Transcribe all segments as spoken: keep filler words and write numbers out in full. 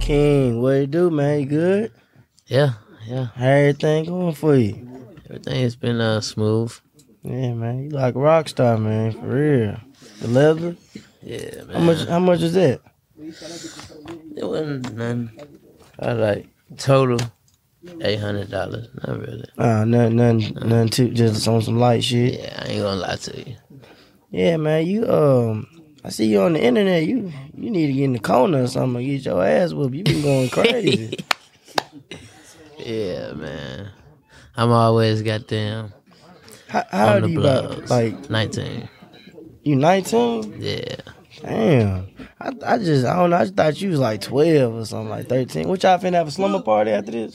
King, what it do, man? You good? Yeah, yeah. How everything going for you? Everything has been uh, smooth. Yeah, man. You like a rock star, man. For real. The leather? Yeah, man. How much How much is that? It wasn't none. I like total eight hundred dollars. Not really. Uh, nothing, nothing, nothing too, just on some light shit. Yeah, I ain't gonna lie to you. Yeah, man. You um, I see you on the internet. You you need to get in the corner or something and get your ass whooped. You been going crazy. Yeah, man. I'm always goddamn How, how on old the are you blogs. about? Like nineteen. you nineteen? Yeah. Damn. I I just I don't know. I just thought you was like twelve or something, like thirteen. What y'all finna have a slumber party after this?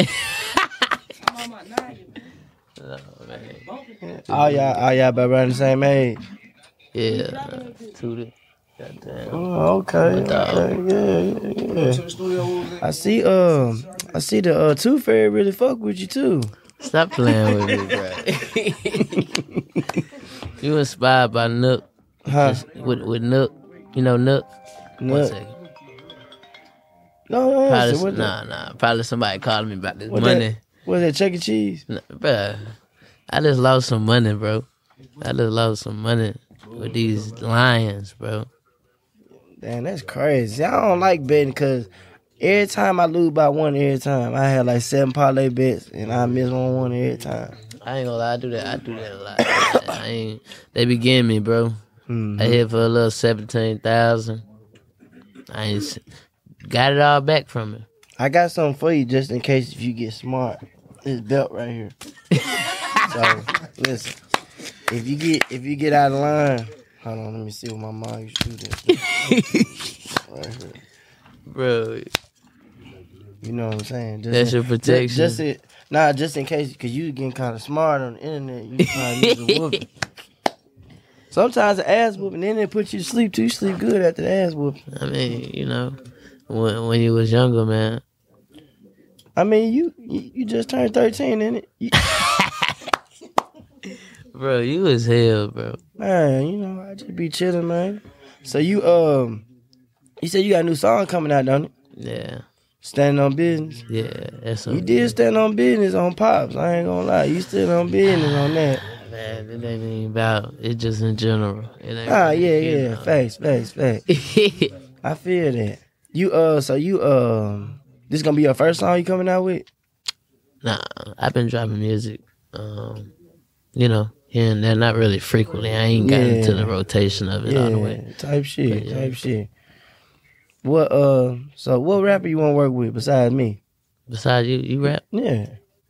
Oh, man. All y'all all y'all about around the same age. Yeah. Two Goddamn. Oh, okay. Okay. Yeah, yeah, yeah. I see um I see the uh Tooth Fairy really fuck with you too. Stop playing with me, bro. You inspired by Nook. Huh? Just with with Nook. You know Nook? One Nook. second. No, no, Probably, answer. What nah, nah. Probably somebody calling me about this What money. that? What's that, Chuck E. Cheese? Nah, bruh, I just lost some money, bro. I just lost some money with these lions, bro. Damn, that's crazy. I don't like betting because every time I lose by one every time. I had like seven parlay bets and I miss one one every time. I ain't gonna lie, I do that. I do that a lot. I ain't. They be getting me, bro. Mm-hmm. I hit for a little seventeen thousand. I ain't s- got it all back from it. I got something for you just in case if you get smart. This belt right here. So listen, if you get if you get out of line, hold on, let me see what my mom used to do this. Right here. Bro, You know what I'm saying? Just that's in, your protection. Just, just it, nah, just in case, because you getting kind of smart on the internet. You probably use a whooping. Sometimes the ass whooping, then they put you to sleep too. You sleep good after the ass whooping. I mean, you know, when when you was younger, man. I mean, you you, you just turned thirteen, innit? You, Bro, you was hell, bro. man, you know, I just be chilling, man. So you um, you said you got a new song coming out, don't it? Yeah, Standing on business. yeah. That's You did stand on business on Pops. I ain't gonna lie. You still on business on that. Man, it ain't even about. It's just in general. It ain't Ah, really, yeah, you yeah. know. Facts, facts, facts. I feel that. You uh, so you um, this gonna be your first song you coming out with? Nah, I've been dropping music. Um, you know, here and there, not really frequently. I ain't got Yeah. into the rotation of it all the way. Yeah, type shit, But yeah. type shit. What uh, so what rapper you want to work with besides me? Besides, you, you rap? Yeah,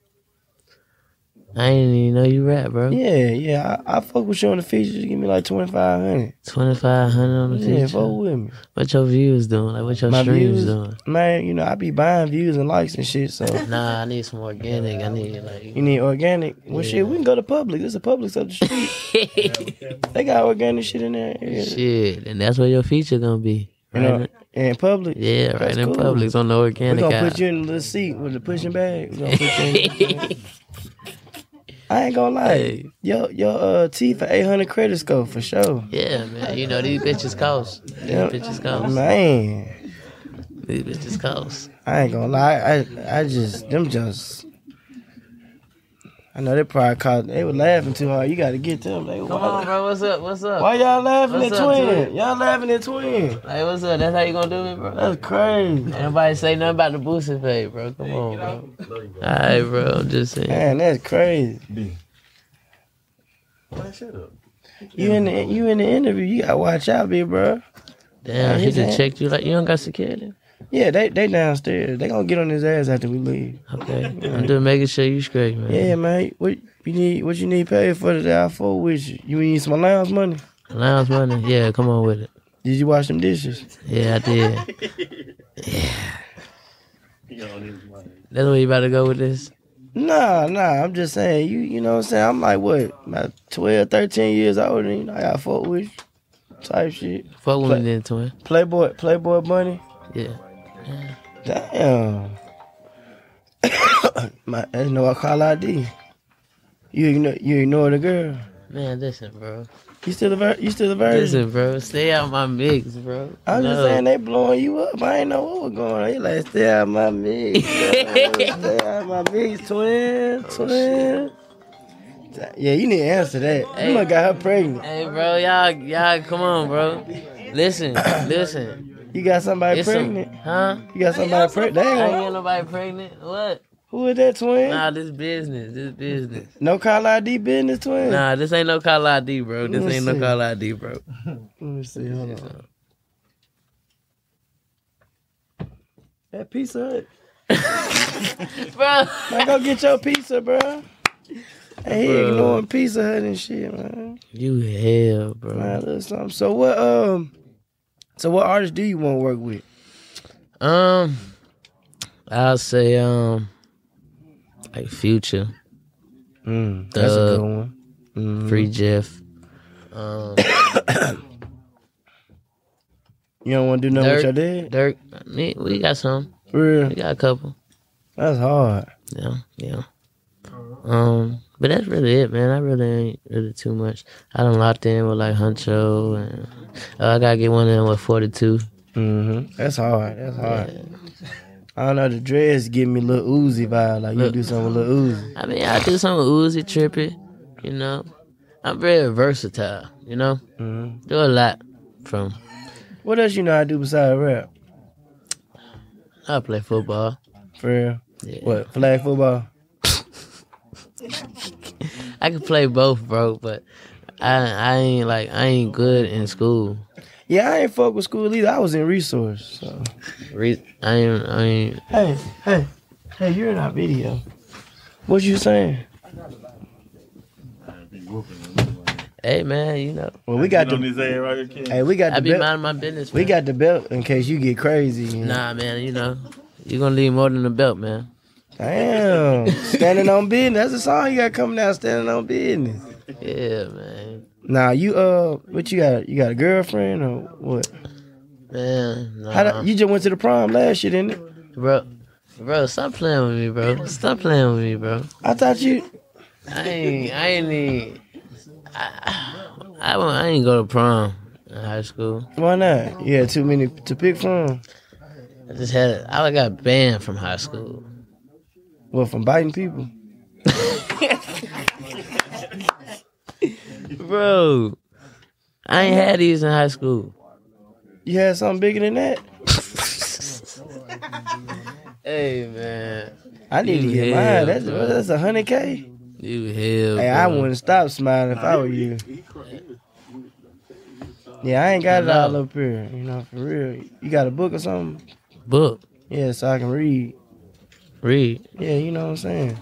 I ain't even know you rap, bro. yeah, yeah. I, I fuck with you on the features. Give me like twenty five hundred. twenty-five hundred on the Yeah, feature. fuck with me. What your views doing? Like, what your My streams views, doing? man. You know, I be buying views and likes and shit. So Nah, I need some organic. I need, like... you need organic. Well, Yeah. shit, we can go to Publix. There's a Publix up the street. They got organic shit in there. Yeah. Shit, and that's where your feature gonna be. You Right? know, in Publix. Yeah, right That's in cool. Publix on the We're organic gonna aisle. put you in the little seat with the pushing bag. We gonna put you in I ain't gonna lie. Hey. Your your uh T for eight hundred credit score for sure. Yeah, man. You know, these bitches cost. These Yeah. bitches cost. Man, These bitches cost. I ain't gonna lie. I I just them just. I know they probably caught. They were laughing too hard. You got to get them. They, Come why, on, bro. What's up? What's up? why y'all laughing What's at up, twin? twin? Y'all laughing at twin. Hey, what's up? That's how you gonna do me, bro? That's crazy. Ain't nobody say nothing about the boosted pay, bro. Come on, bro. Alright, bro. I'm just saying. Man, that's crazy. You in the you in the interview? You gotta watch out, big bro. Damn, he just checked you like you don't got security. Yeah, they they downstairs. They gonna get on his ass after we leave. Okay, I'm just making sure you straight, man. Yeah, man. What you need? What you need paid for today? I fuck with you. You need some allowance money? Allowance money? Yeah, come on with it. Did you wash them dishes? Yeah, I did. Yeah. That's where you about to go with this? Nah, nah. I'm just saying. You you know what I'm saying? I'm like what about twelve, thirteen years older than you. Know, I got fuck with you. Type shit. Fuck with Play- me then, twin. Playboy, Playboy bunny. Yeah. Damn. My, that's no call I D. You ignore, you ignore the girl. Man, listen, bro. You still the vir- you still the virgin? Listen, bro. Stay out my mix, bro. I'm no. just saying they blowing you up. I ain't know what was going on. You like stay out my mix. Stay out my mix, twin, twin. Yeah, you need to answer that. Hey. You must got her pregnant. Hey, bro, y'all, y'all, come on, bro. Listen, listen. You got somebody It's pregnant? Some, huh? You got somebody pregnant? They I ain't ain't gonna- got nobody pregnant. What? Who is that, twin? Nah, this business. This business. No call I D business, twin? Nah, this ain't no call I D, bro. This Let me ain't no see. call I D, bro. Let me see. Hold on. That pizza Hut. Bro. Man, go get your pizza, bro. Hey, he Bro. ignoring Pizza Hut and shit, man. You hell, bro. Man, little something. So what? Um. So what artists do you want to work with? Um, I'll say, um, like Future, Mm, that's a Thug, good one. Mhm. Free Jeff. Um, You don't want to do nothing with Dirk. your dad? Dirk. Me, we got some. For real? We got a couple. That's hard. Yeah, yeah. Um, but that's really it, man. I really ain't really too much. I done locked in with like Huncho, and uh, I gotta get one of them with forty-two. Mm-hmm. That's hard. That's hard. Yeah. I don't know. The dreads give me Lil Uzi vibe. Like you Look. do something with Lil Uzi. I mean, I do some with Uzi, Trippy, you know. I'm very versatile, you know. Mm-hmm. Do a lot from. What else you know I do besides rap? I play football. For real? Yeah. What? Flag football? I can play both, bro, but I I ain't like I ain't good in school. Yeah, I ain't fuck with school either. I was in resource. So. Re- I ain't I ain't. Hey, hey, hey! You're in our video. What you saying? Hey man, you know Well, we got on the. his head right here, kid. Hey, we got I the be belt. minding my business. We Man. got the belt in case you get crazy. You know? Nah, man, you know you gonna need more than the belt, man. Damn, standing on business. That's a song you got coming out. Standing on business. Yeah, man. Nah, you uh, what you got? You got a girlfriend or what? Man, nah. How that, you just went to the prom last year, didn't it? bro, bro, stop playing with me, bro. Stop playing with me, bro. I thought you. I ain't, I ain't need. I, I, won't- I ain't go to prom in high school. Why not? You had too many to pick from. I just had, I got banned from high school. Well, from biting people. Bro, I ain't had these in high school. You had something bigger than that. Hey, man. I need to You get hell, mine. That's bro. that's a hundred k. You hell, Hey, I bro. wouldn't stop smiling if I were you. Yeah, I ain't got it I all know. up here. You know, for real. You got a book or something? Book, Yeah, so I can read. read. Yeah, you know what I'm saying.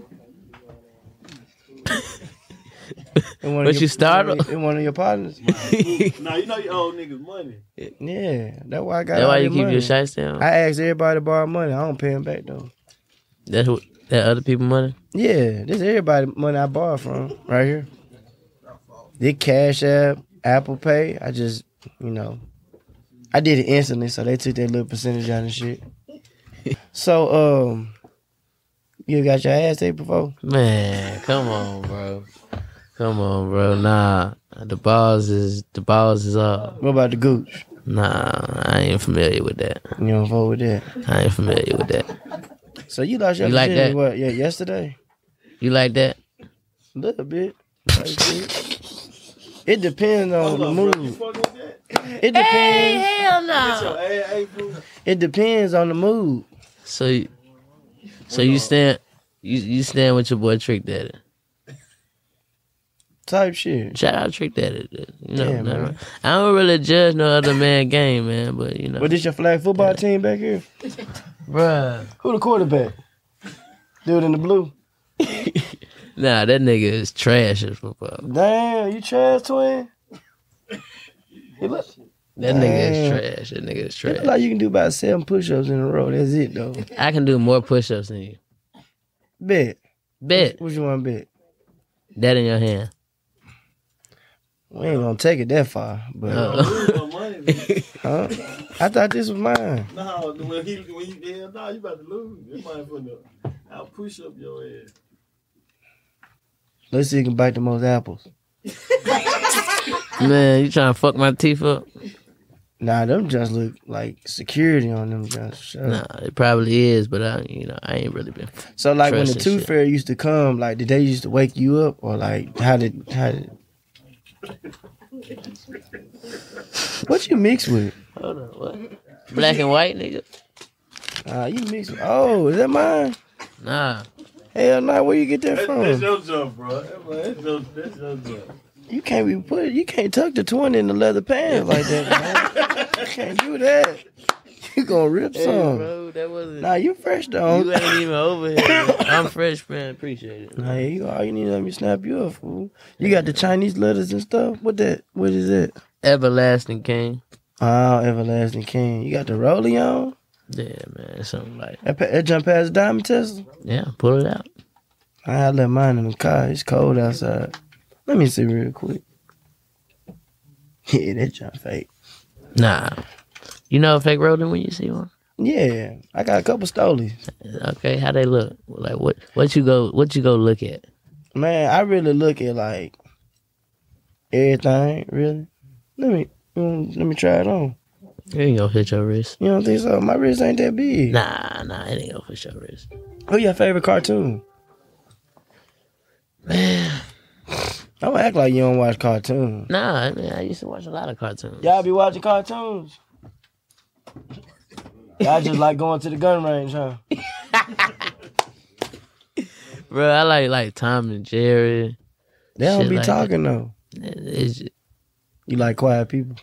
In one of But your- you start- in one of- in one of your partners. Nah, you know you owe niggas money. Yeah, that's why I got. That's all why you your keep money. your shots down. I asked everybody to borrow money. I don't pay them back though. That's what, that other people money. Yeah, this everybody money I borrowed from right here. This Cash App, Apple Pay. I just, you know, I did it instantly, so they took that little percentage out and shit. So, um, you got your ass ate before? Man, come on, bro. Come on, bro. Nah, the balls is the balls is up. What about the gooch? Nah, I ain't familiar with that. You don't fuck with that. I ain't familiar with that. So you lost your You like virginity, that? what? Yeah, yesterday. You like that? A little bit. It depends on the Hold on, bro. You mood. fucking with that? It depends. hell Get your ass ate, fool. It depends on the mood. So, you, so you stand, you you stand with your boy Trick Daddy. Type shit. Shout out Trick Daddy. You know, Yeah, nah, man. I don't really judge no other man game, man. But you know, But this your flag football team back here? bruh. Who the quarterback? Dude in the blue. Nah, that nigga is trash as football. Damn, you trash twin? He look, That nigga is Damn. trash. That nigga is it trash. look like you can do about seven push-ups in a row. That's it, though. I can do more push-ups than you. Bet. Bet What you want to bet? that in your hand. We ain't gonna take it that far, but Uh, Lose my money, man. huh? I thought this was mine. Nah, when he when he yeah, nah, you about to lose. This might finna I'll push up your ass. Let's see who can bite the most apples. Man, you trying to fuck my teeth up? Nah, them just look like security on them just. Sure. Nah, it probably is, but I, you know, I ain't really been. So like when the trusting tooth shit. fairy used to come, like did they used to wake you up or like how did how did what you mix with? Hold on, what? Black and white, nigga? Uh, you mix with, oh, is that mine? Nah. Hell no, where you get that That's, from? that's your jump, bro. That's your, that's your jump. You can't be put. You can't tuck the twenty in the leather pants like that, man. You can't do that. You gonna rip Hey, some? bro, that wasn't. Nah, you fresh though. You ain't even over here. Man. I'm fresh, man. Appreciate it. Nah, you all you need to let me snap you up, fool. You got the Chinese letters and stuff. What that? What is that? Everlasting King. Oh, Everlasting King. You got the rollie on? Yeah, man. Something like. That, pa- that jump past the diamond tester? Yeah, pull it out. I left mine in the car. It's cold outside. Let me see real quick. Yeah, that jump fake. Nah. You know a fake rolling when you see one? Yeah, I got a couple stolies. Okay, how they look? Like what? What you go? What you go look at? Man, I really look at like everything. Really. Let me um, let me try it on. It ain't gonna fit your wrist. You don't think so? My wrist ain't that big. Nah, nah, it ain't gonna fit your wrist. Who your favorite cartoon? Man, Don't act like you don't watch cartoons. nah, I mean, I used to watch a lot of cartoons. Y'all be watching cartoons? Y'all just like going to the gun range, huh? Bro, I like like Tom and Jerry. They don't Shit be like talking though. It- It's just, You like quiet people?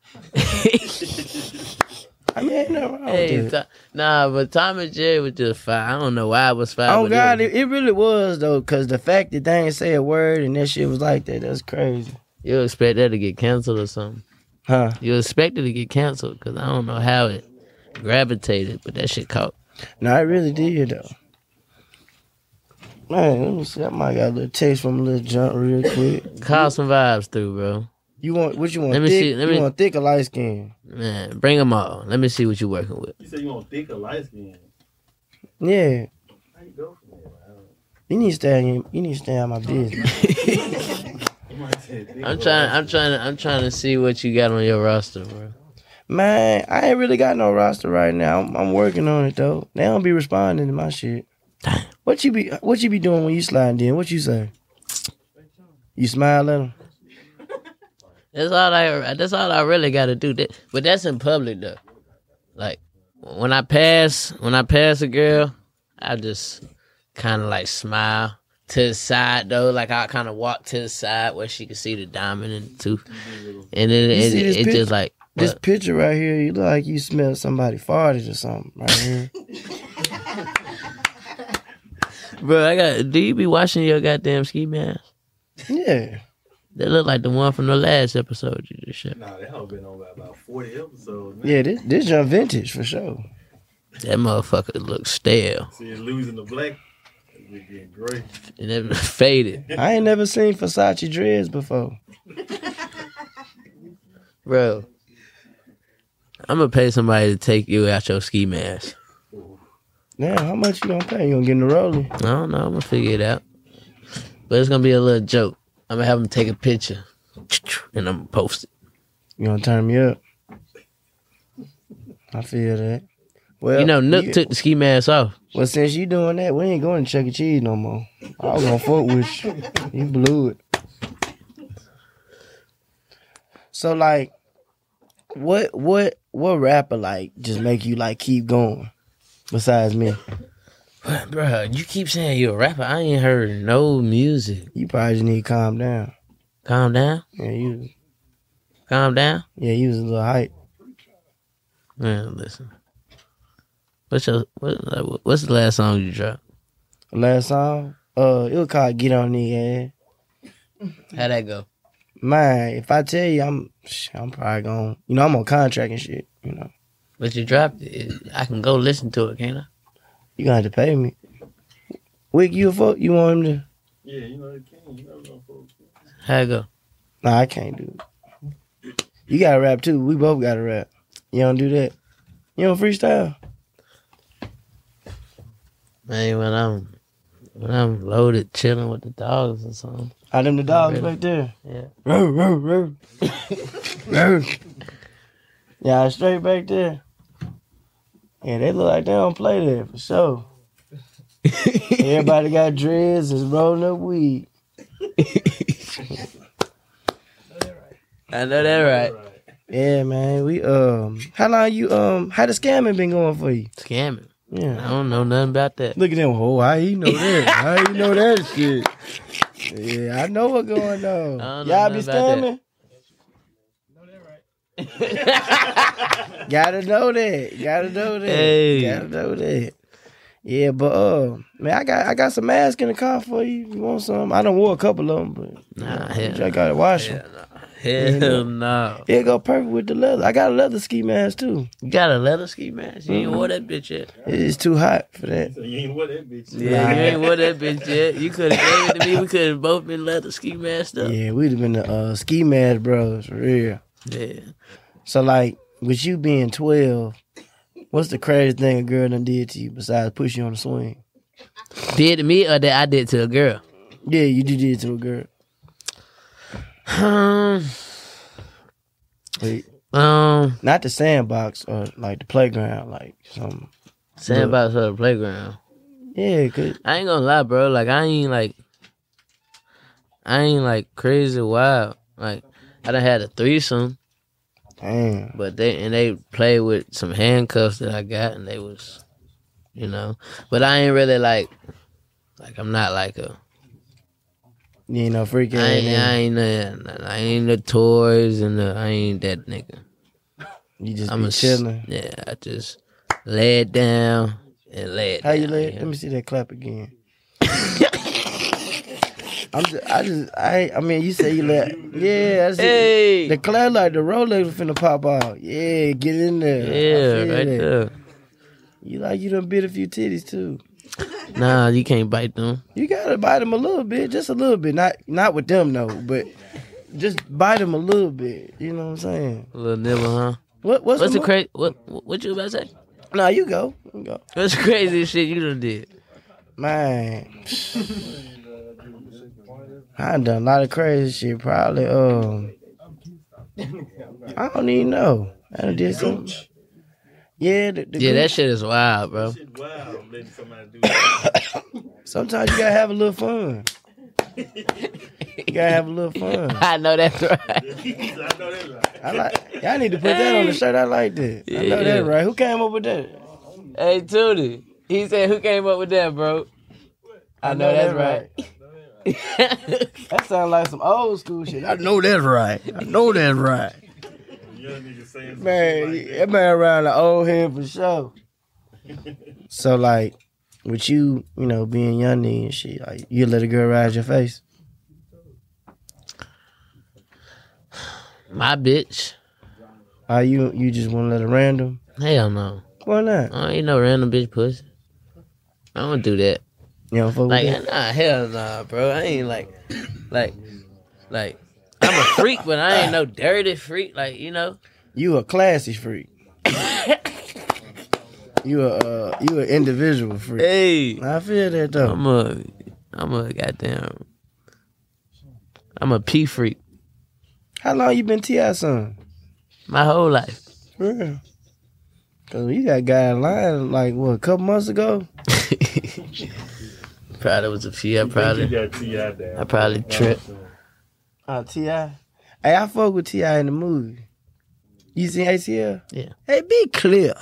I mean, ain't nothing wrong hey, with that. Tom, nah, but Tom and Jerry was just fire. I don't know why it was fire. Oh but God, it, it, it really was though, cause the fact that they ain't say a word and that shit was like that, that's crazy, you expect that to get canceled or something. huh? You expect it to get canceled because I don't know how it gravitated, but that shit caught. No, I really did though. Man, let me see. I might got a little text from a little junk real quick. Call some vibes through, bro. You want what you want? Let me thick? see, let you me- want thick or light skin? Man, bring them all. Let me see what you working with. You say you want thick or light skin? Yeah, How you go from there? I don't- you need to stay. On your, you need to stay on my business. You might say thick I'm or trying. light I'm trying to. I'm trying to see what you got on your roster, bro. Man, I ain't really got no roster right now. I'm, I'm working on it though. They don't be responding to my shit. What you be What you be doing when you slide in? What you say? You smile at them? That's all I. That's all I really got to do. That, but that's in public though. Like when I pass, when I pass a girl, I just kind of like smile to the side though. Like I kind of walk to the side where she can see the diamond in the tooth, and then You it, see it, this it picture? just like. This what? picture right here, you look like you smell somebody farted or something right here. Bro, I got. Do you be watching your goddamn ski mask? Yeah. They look like the one from the last episode you just showed. Nah, that hoe been on by about forty episodes. Man. Yeah, this this junk vintage for sure. That motherfucker looks stale See it losing the black. It's getting gray. and it faded, I ain't never seen Versace dreads before. bro. I'm gonna pay somebody to take you out your ski mask. Damn, how much you gonna pay? You gonna get in the rolling? I don't know. I'm gonna figure it out. But it's gonna be a little joke. I'm gonna have him take a picture and I'm gonna post it. You gonna turn me up? I feel that. Well, You know, Nook you- took the ski mask off. Well, since you doing that, we ain't going to Chuck E. Cheese no more. I was gonna fuck with you. You blew it. So like, what what what rapper like just make you like keep going? Besides me, Bro, you keep saying you're a rapper. I ain't heard no music. you probably just need to calm down. Calm down. Yeah, you Calm down. yeah you was a little hype. Man, listen. What's your what, like, what's the last song you dropped? Last song, uh, it was called "Get On the Ass." How'd that go? Man, if I tell you, I'm I'm probably going. You know, I'm on contract and shit. You know, But you dropped it. I can go listen to it, can't I? you gonna have to pay me. Wick, you a fuck? You want him to? Yeah, you know the king. You know them folks. How'd it go? Nah, I can't do it. You gotta rap too. We both gotta rap. You don't do that. You don't freestyle. Man, when I'm When I'm loaded, chilling with the dogs or something. Are them the dogs Really? back there? Yeah. Row, row, row. Row. Y'all straight back there? Yeah, they look like they don't play there for sure. Everybody got dreads and rolling up weed. I know that right. Yeah, man. We um, how long you um, how the scamming been going for you? Scamming. I Yeah. don't know nothing about that. Look at them. Oh, how he know that? How he know that shit? Yeah, I know what's going on. I don't know Y'all be nothing about scamming? Gotta know that. Gotta know that. Hey. Gotta know that. Yeah, but uh, man, I got I got some masks in the car for you. You want some? I done wore a couple of them, but Nah, you hell just gotta wash them. Hell no. It go perfect with the leather. I got a leather ski mask too. You got a leather ski mask? You ain't wore that bitch yet. It's too hot for that. So you ain't what that bitch. Yeah, you ain't wore that bitch yet. You could have gave it to me. We could have both been leather ski masked up. Yeah, we'd have been the uh, ski mask bros for real. Yeah. So like, with you being twelve, what's the craziest thing a girl done did to you besides push you on the swing? Did to me or that I did to a girl? Yeah, you did it to a girl. Um, Wait, um, not the sandbox or like the playground, like some. sandbox or the playground. Yeah, cause I ain't gonna lie, bro. Like I ain't like, I ain't like crazy wild. Like I done had a threesome, damn. but they and they played with some handcuffs that I got, and they was, you know. But I ain't really like, like I'm not like a. You ain't no freaking. I ain't, I ain't, uh, I ain't the toys and the, I ain't that nigga. You just I'm be a chilling. Yeah, I just lay it down and lay it How down. you lay it? yeah. Let me see that clap again. I'm just, I just, I, I mean, you say you let, yeah, that's it. Hey, The clap like the Rolex was finna pop out. Yeah, get in there. I yeah, feel right that. there. You like you done bit a few titties too. Nah, you can't bite them. You gotta bite them a little bit, just a little bit. Not, not with them though, but just bite them a little bit. You know what I'm saying? A little nibble, huh? What, what's, What's the mo- crazy? What what you about to say? Nah, you go, you go, What's the craziest shit you done did? man. I done done a lot of crazy shit. Probably, um, I don't even know. I done did something. Yeah, the, the Yeah, group- that shit is wild, bro. Shit, wow, I'm letting somebody do that. Sometimes you gotta have a little fun. You gotta have a little fun. I know that's right. I know that right. I like. Y'all need to put that on the shirt. I like that. I know Yeah. that, right? Who came up with that? Hey, Tootie. He said, "Who came up with that, bro?" I know that's right. That sounds like some old school shit. I know that's right. I know that's right. Young nigga saying some Man, shit like that man around the old head for sure. So like, with you, you know, being young nigga and shit, like you let a girl ride your face. My bitch. Are you you just want to let a random? Hell no. Why not? I ain't no random bitch pussy. I don't do that. You don't fuck Like, with that? nah, hell nah, bro. I ain't like, like, like, I'm a freak, but I ain't no dirty freak. Like, you know. You a classy freak. You a uh, you an individual freak. Hey. I feel that though. I'm a, I'm a goddamn, I'm a pee freak. How long you been T I son? My whole life. For real. Cause you got guy in line like what a couple months ago. Probably was a few. I You probably, got T I down. I probably tripped. Uh, T I. Hey, I fuck with T I in the movie. You seen A C L? Yeah. Hey, be clear.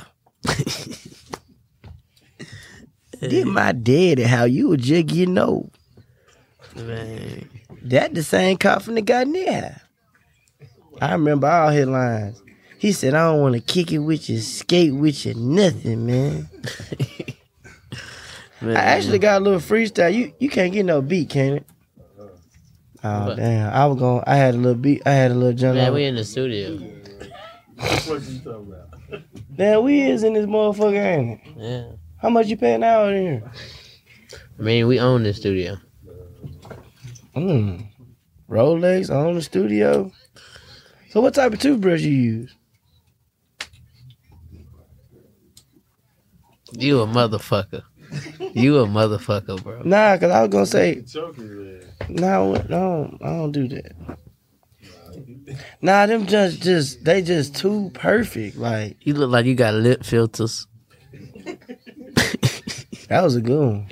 Did my daddy how you was just getting old. Man. That the same cop from the guy near. I remember all his lines. He said, I don't want to kick it with you, skate with you, nothing, man. Man. I actually got a little freestyle. You you can't get no beat, can it? Oh, What? damn. I was going, I had a little beat, I had a little jump Man, on. we in the studio. What you talking about? Damn, we is in this motherfucker, ain't it? Yeah. How much you paying out in here? I mean, we own the studio. Mm. Rolex on the studio. So what type of toothbrush you use? You a motherfucker. You a motherfucker, bro. Nah, cause I was gonna say, Choking no, no, I don't do that. Nah, them just, just, they just too perfect. Like You look like you got lip filters. that was a good one.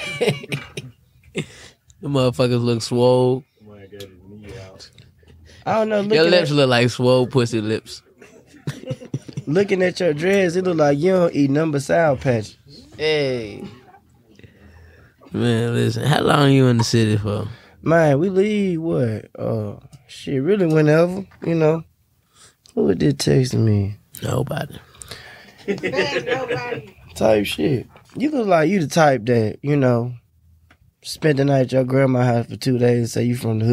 The motherfuckers look swole. Man got his knee out. I don't know. Your Looking lips at, look like swole pussy lips. looking at your dreads, it look like you don't eat number sour patch. Hey. Man, listen. How long you in the city for? Man, we leave what? Uh, shit, really whenever, you know. Who did text me? Nobody. Type shit. You look like you the type that, you know, spent the night at your grandma's house for two days and say you from the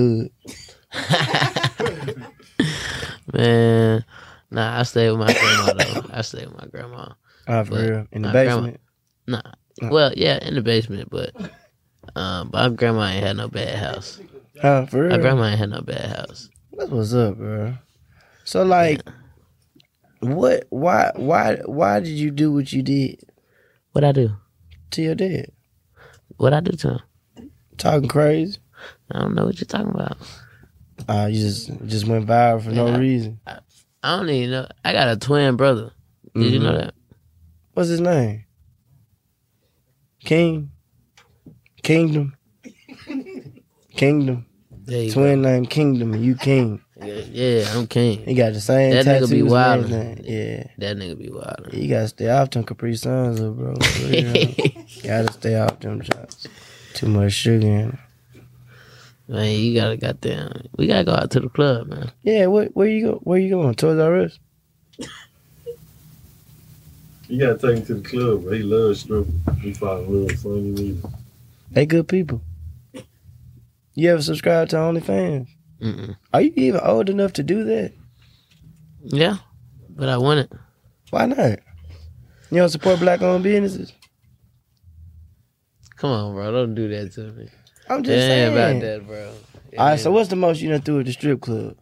hood. Man, nah, I stay with my grandma though. I stay with my grandma. Ah, for But real? In the my basement? Nah. Uh. Well, yeah, in the basement, but um, my grandma ain't had no bad house. Huh, for real? My grandma ain't had no bad house. That's what's up, bro. So, like, what, why, why, why did you do what you did What I do? to your dad? What I do to him? Talking crazy? I don't know what you're talking about. Uh, you just, just went viral for no Yeah. reason. I don't even know. I got a twin brother. Did you know that? What's his name? King? Kingdom? Kingdom? There you Twin name Kingdom and you King. go. Yeah, yeah, I'm king. He got the same That tattoos. nigga be and wildin'. everything. Yeah. That nigga be wild. You gotta stay off them Capri Suns, though, bro. For real. Gotta stay off them shots. Too much sugar in it. Man, you gotta goddamn. We gotta go out to the club, man. Yeah, where, where you go? Where you going? Toys R Us? You gotta take him to the club, bro. He loves stripping. He fall in love with funny music. They good people. You ever subscribe to OnlyFans? Mm-mm. Are you even old enough to do that? Yeah, but I want it. Why not? You don't support black-owned businesses? Come on, bro. Don't do that to me. I'm It just ain't saying. about that, bro. It All right, ain't- so what's the most you done threw at the strip club?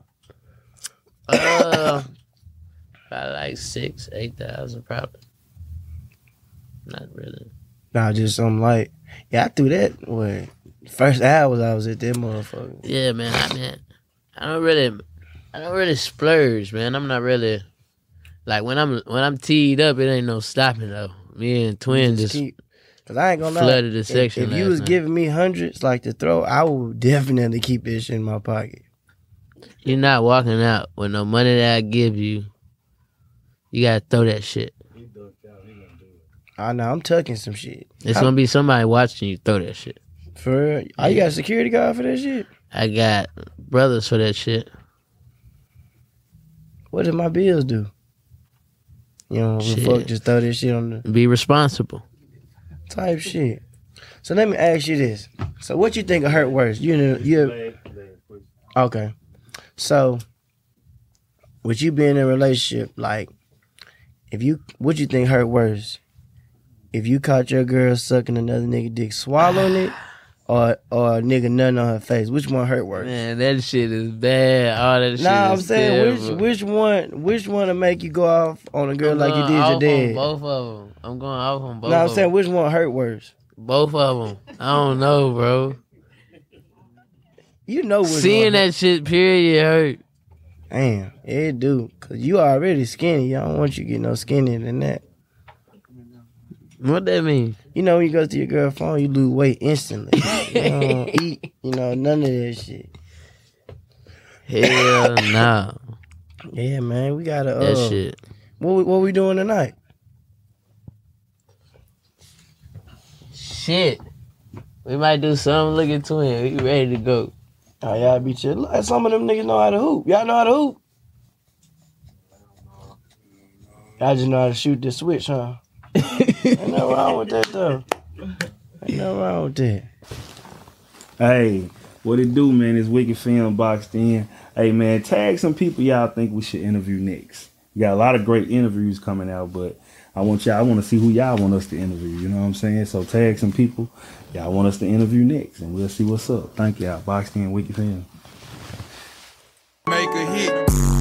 Uh, probably like six, eight thousand, probably. Not really. Nah, just something like, yeah, I threw that. What? First hours I was at that motherfucker. Yeah, man. I mean, I don't really, I don't really splurge, man. I'm not really like when I'm when I'm teed up. It ain't no stopping though. Me and Twin just, keep, Cause I ain't gonna lie. flooded the If- section If, you last was night. giving me hundreds like to throw, I would definitely keep this shit in my pocket. you're not walking out with no money that I give you. You gotta throw that shit. He ducked out. He gonna do it. I know I'm tucking some shit. It's I'm- gonna be somebody watching you throw that shit. For real. Oh, you got a security guard for that shit? I got brothers for that shit. What did my bills do? You know, Shit. fuck, just throw this shit on the Be responsible. type shit. So let me ask you this. So what you think will hurt worse? You know, you Last, last question. okay. So with you being in a relationship, like if you what you think hurt worse? If you caught your girl sucking another nigga dick, swallowing it, or or a nigga nutting on her face, which one hurt worse? Man, that shit is bad. All that shit Nah, is I'm saying which terrible. which one which one to make you go off on a girl I'm like you going did your off on dad? both of them. I'm going off on both No, I'm of saying them. which one hurt worse? Both of them. I don't know, bro. You know which Seeing one. that shit, period, hurt. Damn, it do. Cause you already skinny. I don't want you to get no skinnier than that. What that mean? You know when you go to your girl phone, you lose weight instantly. You don't eat, you know, none of that shit. Hell no. Yeah, man, we gotta. Uh, That shit. What we, what we doing tonight? Shit. We might do something. Look at Twin. We ready to go. Oh, y'all be chill. Like, some of them niggas know how to hoop. Y'all know how to hoop. Y'all just know how to shoot the switch, huh? Ain't nothing wrong with that though. Ain't nothing wrong with that. Hey, what it do, man? It's Wicked Film Boxed In. Hey, man, tag some people y'all think we should interview next. We got a lot of great interviews coming out, but I want y'all, I want to see who y'all want us to interview. You know what I'm saying? So tag some people y'all want us to interview next, and we'll see what's up. Thank y'all. Boxed In, Wicked Film. Make a hit.